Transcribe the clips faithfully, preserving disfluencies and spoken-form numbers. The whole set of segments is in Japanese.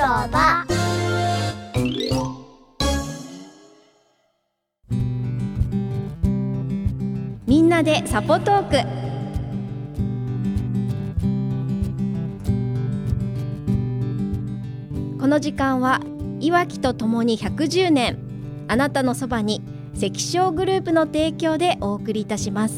場。 みんなでサポトーク。この時間はいわきとともにひゃくじゅうねん、あなたのそばに関商グループの提供でお送りいたします。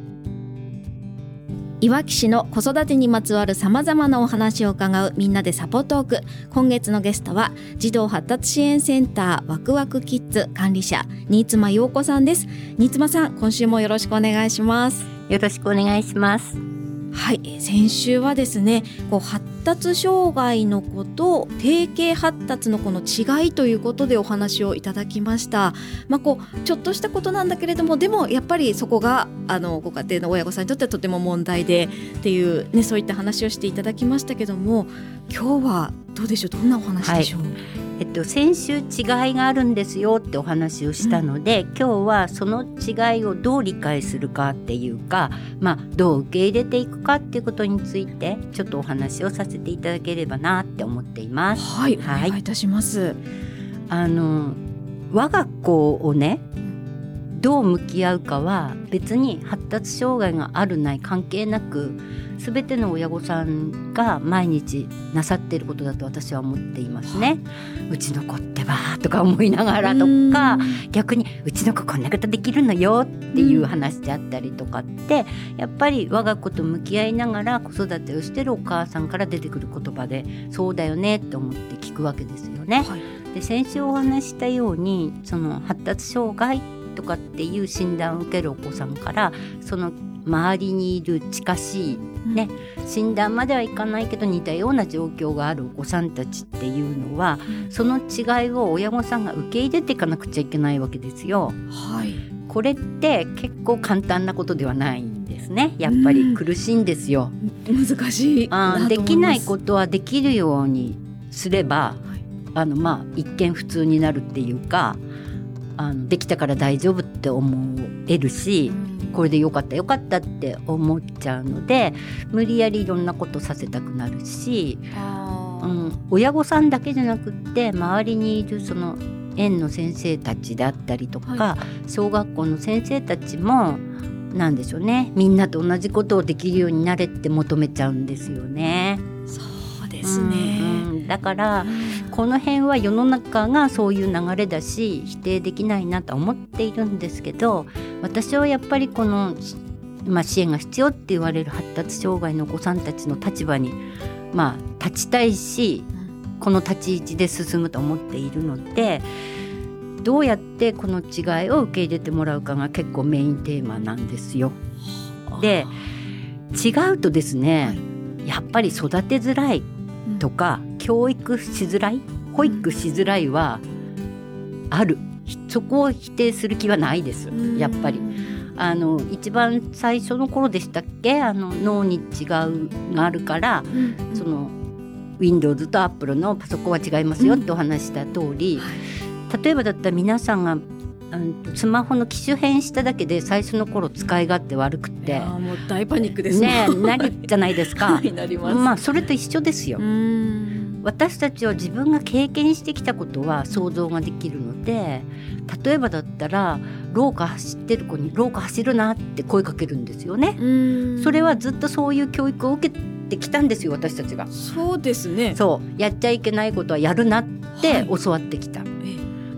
いわき市の子育てにまつわるさまざまなお話を伺うみんなでサポトーク。今月のゲストは児童発達支援センターワクワクキッズ管理者新妻陽子さんです。新妻さん、今週もよろしくお願いします。 よろしくお願いします。 はい、先週はですね、こう発達障害の子と定型発達の子の違いということでお話をいただきました。まあ、こうちょっとしたことなんだけれども、でもやっぱりそこがあのご家庭の親御さんにとってはとても問題でっていう、ね、そういった話をしていただきましたけども、今日はどうでしょう、どんなお話でしょう。はい、 えっと、先週違いがあるんですよってお話をしたので、うん、今日はその違いをどう理解するかっていうか、まあ、どう受け入れていくかっていうことについてちょっとお話をさせていただければなって思っています。 はい、はい、お願いいたします。 あの我が子をね、どう向き合うかは別に発達障害があるない関係なく、全ての親御さんが毎日なさっていることだと私は思っていますね。うちの子ってばとか思いながらとか、逆にうちの子こんなことできるのよっていう話であったりとかって、やっぱり我が子と向き合いながら子育てをしているお母さんから出てくる言葉で、そうだよねって思って聞くわけですよね。はい、で先週お話したように、その発達障害とかっていう診断を受けるお子さんから、その周りにいる近しい、ね、うん、診断まではいかないけど似たような状況があるお子さんたちっていうのは、うん、その違いを親御さんが受け入れていかなくちゃいけないわけですよ。はい、これって結構簡単なことではないんですね。やっぱり苦しいんですよ。 うん、難しいなと思います。 できないことはできるようにすれば、はい、あのまあ一見普通になるっていうか、あのできたから大丈夫って思えるし、うん、これでよかったよかったって思っちゃうので、無理やりいろんなことさせたくなるし、うん、親御さんだけじゃなくって周りにいるその園の先生たちであったりとか、はい、小学校の先生たちもなんでしょうね、みんなと同じことをできるようになれって求めちゃうんですよね。 そうですね、 うんうん、だから、うん、この辺は世の中がそういう流れだし否定できないなと思っているんですけど、私はやっぱりこの、まあ、支援が必要って言われる発達障害のお子さんたちの立場に、まあ、立ちたいし、この立ち位置で進むと思っているので、どうやってこの違いを受け入れてもらうかが結構メインテーマなんですよ。で、違うとですね、はい、やっぱり育てづらいとか、うん、教育しづらい、保育しづらいはある、そこを否定する気はないです。やっぱりあの一番最初の頃でしたっけ、あの脳に違うがあるから、うんうん、その Windows と Apple のパソコンは違いますよってお話した通り、うん、はい、例えばだったら皆さんがスマホの機種変しただけで最初の頃使い勝手悪くて、 もう大パニックですね、なるじゃないですか。 なります。 まあそれと一緒ですよ。うーん、私たちは自分が経験してきたことは想像ができるので、例えばだったら廊下走ってる子に廊下走るなって声かけるんですよね。うーん、それはずっとそういう教育を受けてきたんですよ、私たちが。 そうですね。 そう、やっちゃいけないことはやるなって教わってきた、はい、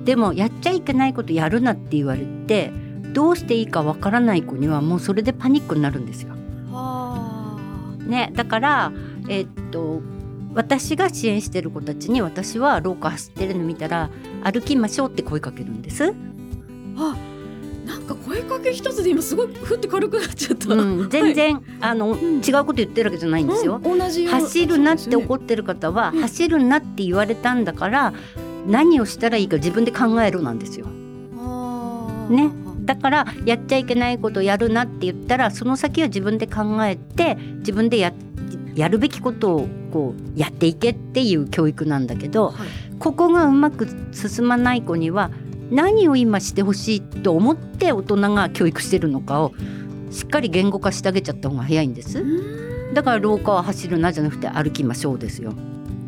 でもやっちゃいけないことやるなって言われて、どうしていいかわからない子にはもうそれでパニックになるんですよ。はー、ね、だからえー、っと私が支援してる子たちに、私は廊下走ってるの見たら歩きましょうって声かけるんです。 あ、なんか声かけ一つで今すごいふって軽くなっちゃった、 うん、全然、はい、あの、うん、違うこと言ってるわけじゃないんですよ、うん、同じ走るなって怒ってる方は、ね、走るなって言われたんだから、うん、何をしたらいいか自分で考えろなんですよ、ね、だからやっちゃいけないことをやるなって言ったら、その先は自分で考えて自分で や, やるべきことをこうやっていけっていう教育なんだけど、はい、ここがうまく進まない子には何を今してほしいと思って大人が教育してるのかをしっかり言語化してあげちゃった方が早いんです。だから廊下は走るなじゃなくて歩きましょうですよ。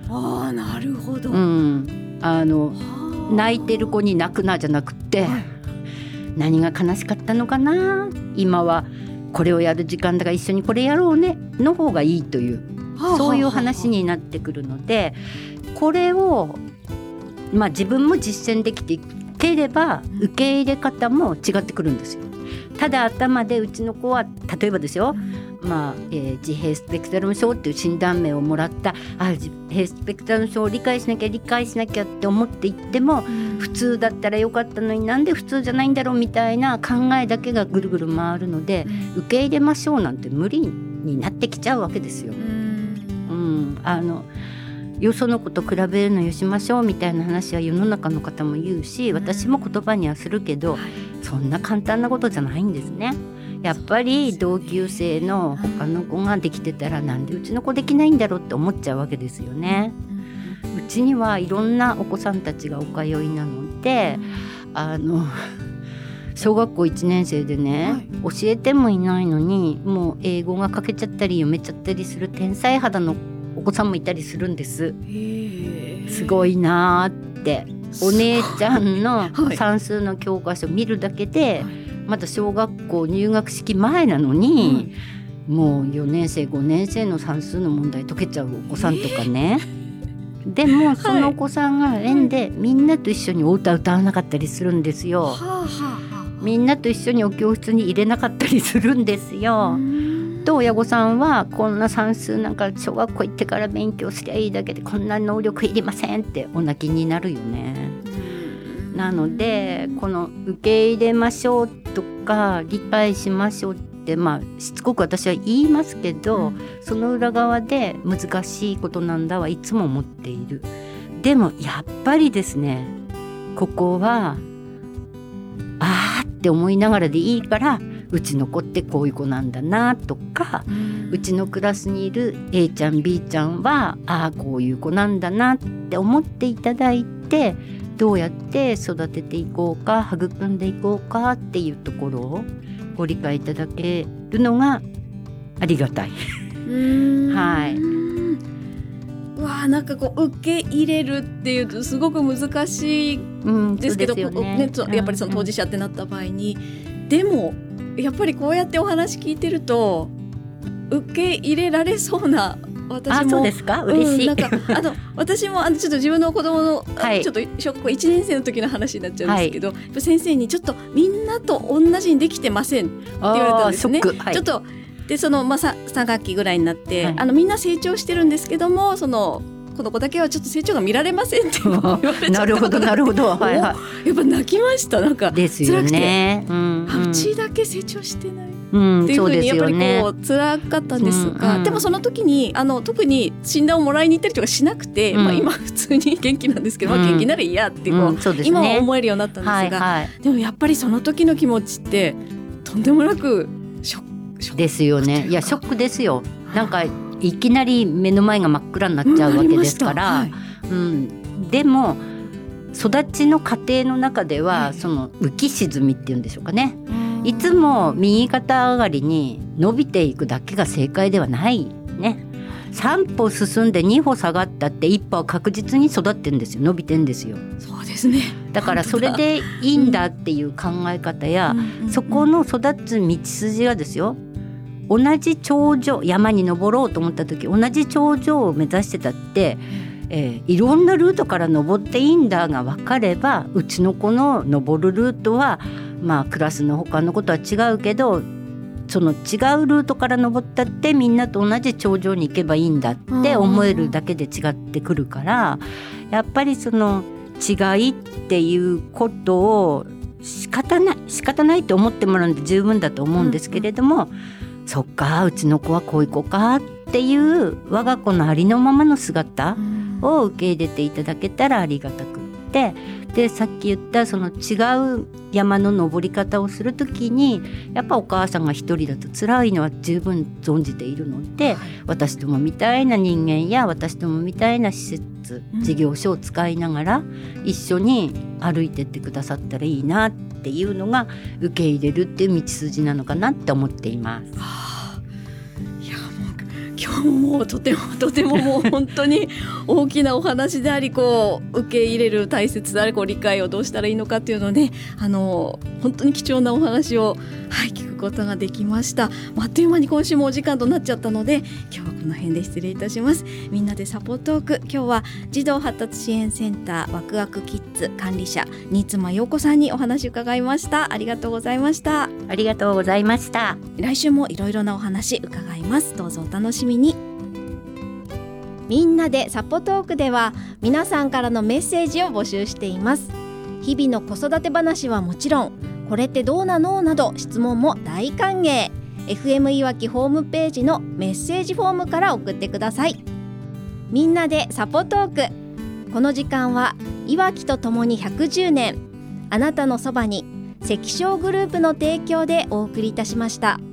ああ、なるほど、 うん、あの泣いてる子に泣くなじゃなくて、はい、何が悲しかったのかな、今はこれをやる時間だから一緒にこれやろうねの方がいいという、はあ、そういう話になってくるので、これを、まあ、自分も実践できていければ受け入れ方も違ってくるんですよ。ただ頭でうちの子は例えばですよ、まあえー、自閉スペクトラム症っていう診断名をもらった、あ、自閉スペクトラム症を理解しなきゃ理解しなきゃって思っていっても、うん、普通だったらよかったのになんで普通じゃないんだろうみたいな考えだけがぐるぐる回るので、うん、受け入れましょうなんて無理になってきちゃうわけですよ、うんうん、あのよその子と比べるのよしましょうみたいな話は世の中の方も言うし、私も言葉にはするけど、うん、そんな簡単なことじゃないんですね。やっぱり同級生の他の子ができてたらなんでうちの子できないんだろうって思っちゃうわけですよね。うちにはいろんなお子さんたちがお通いなので、あの小学校いちねん生でね、はい、教えてもいないのにもう英語が書けちゃったり読めちゃったりする天才肌のお子さんもいたりするんです。すごいなって、お姉ちゃんの算数の教科書見るだけで、はい、まだ小学校入学式前なのに、うん、もうよねん生ごねん生の算数の問題解けちゃうお子さんとかね、でもそのお子さんが園でみんなと一緒にお歌歌わなかったりするんですよ、はい、みんなと一緒にお教室に入れなかったりするんですよ。と親御さんはこんな算数なんか小学校行ってから勉強すりゃいいだけでこんな能力いりませんってお泣きになるよね。なのでこの受け入れましょうとか理解しましょうって、まあ、しつこく私は言いますけど、うん、その裏側で難しいことなんだはいつも思っている。でもやっぱりですね、ここはあーって思いながらでいいから、うちの子ってこういう子なんだなとか、うん、うちのクラスにいる A ちゃん B ちゃんはあーこういう子なんだなって思っていただいて、どうやって育てていこうか育んでいこうかっていうところをご理解いただけるのがありがたい。うーん、はい、 うわー、なんかこう受け入れるっていうとすごく難しいですけど、うん、そうですよね、ね、やっぱりその当事者ってなった場合に、うんうん、でもやっぱりこうやってお話聞いてると受け入れられそうな、私も、 あ、そうですか、嬉しい、 うん、なんかあの私もあのちょっと自分の子供の、はい、ちょっと小学校いちねん生の時の話になっちゃうんですけど、はい、先生にちょっとみんなと同じにできてませんって言われたんですね。はい、ちょっとでその、まあ、さん学期ぐらいになって、はい、あのみんな成長してるんですけども、そのこの子だけはちょっと成長が見られませんって言われちゃったなるほどなるほど、はいはい、 やっぱ泣きました。なんかですよね、 辛くて、うんうん、うちだけ成長してない、 うん、 っていうふうにやっぱりこう、 ね、 辛かったんですが、 うんうん、 でもその時にあの特に診断をもらいに行ったりとかしなくて、うん、まあ、今普通に元気なんですけど、うん、まあ、元気ならいいやってこう、うん、そうですね、今は思えるようになったんですが、はいはい、でもやっぱりその時の気持ちってとんでもなくショック、ショックですよね。いやショックですよ。なんかいきなり目の前が真っ暗になっちゃうわけですから、うん、はい、うん、でも育ちの過程の中では、はい、その浮き沈みっていうんでしょうかね、いつも右肩上がりに伸びていくだけが正解ではないね。さん歩進んでに歩下がったっていっ歩は確実に育ってんですよ、伸びてんですよ。 そうですね。 だからそれでいいんだっていう考え方や、うん、そこの育つ道筋がですよ、同じ頂上、山に登ろうと思った時同じ頂上を目指してたって、えー、いろんなルートから登っていいんだが分かれば、うちの子の登るルートはまあクラスの他のことは違うけど、その違うルートから登ったってみんなと同じ頂上に行けばいいんだって思えるだけで違ってくるから、やっぱりその違いっていうことを仕方ない仕方ないと思ってもらうので十分だと思うんですけれども、うんうん、そっかうちの子はこういう子かっていう我が子のありのままの姿を受け入れていただけたらありがたくって、でさっき言ったその違う山の登り方をするときにやっぱお母さんが一人だと辛いのは十分存じているので、はい、私どもみたいな人間や私どもみたいな施設、事業所を使いながら一緒に歩いてってくださったらいいなっていうのが受け入れるっていう道筋なのかなって思っています。 はあ、いやもう今日ももうとてもとてももう本当に大きなお話であり、こう受け入れる大切であり、こう理解をどうしたらいいのかっていうのをね、あの本当に貴重なお話を、はい、聞くことができました。あっという間に今週もお時間となっちゃったので、今日はこの辺で失礼いたします。みんなでサポートーク、今日は児童発達支援センターワクワクキッズ管理者新妻陽子さんにお話を伺いました。ありがとうございました。 ありがとうございました。 来週もいろいろなお話伺います。どうぞお楽しみに。みんなでサポトークでは皆さんからのメッセージを募集しています。日々の子育て話はもちろん、これってどうなのなど質問も大歓迎。 エフエム いわきホームページのメッセージフォームから送ってください。みんなでサポトーク、この時間はいわきとともにひゃくじゅうねん、あなたのそばに関商グループの提供でお送りいたしました。